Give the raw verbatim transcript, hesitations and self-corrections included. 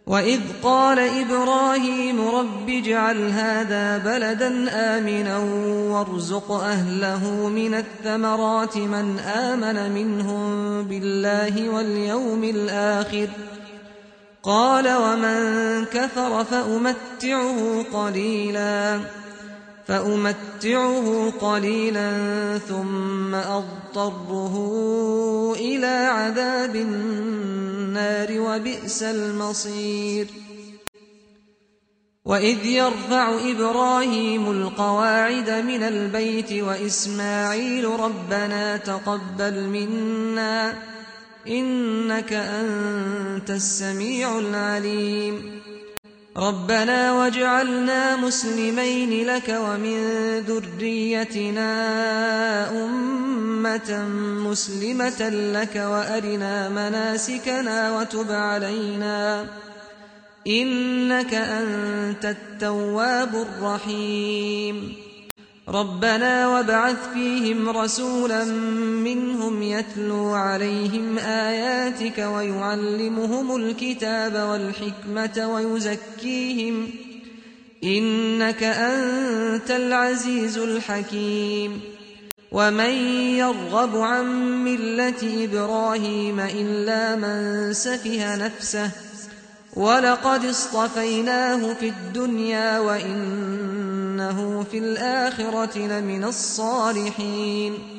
وإذ قال إبراهيم رب اجعل هذا بلدا آمنا وارزق أهله من الثمرات من آمن منهم بالله واليوم الآخر قال ومن كفر فأمتعه قليلا فأمتعه قليلا ثم أضطره إلى عذاب النار وبئس المصير وإذ يرفع إبراهيم القواعد من البيت وإسماعيل ربنا تقبل منا إنك أنت السميع العليم ربنا واجعلنا مسلمين لك ومن ذريتنا أمة مسلمة لك وأرنا مناسكنا وتب علينا إنك أنت التواب الرحيم ربنا وابعث فيهم رسولا منهم يتلو عليهم آياتك ويعلمهم الكتاب والحكمة ويزكيهم إنك أنت العزيز الحكيم ومن يرغب عن ملة إبراهيم إلا من سفه نفسه ولقد اصطفيناه في الدنيا وإنه في الآخرة لمن الصالحين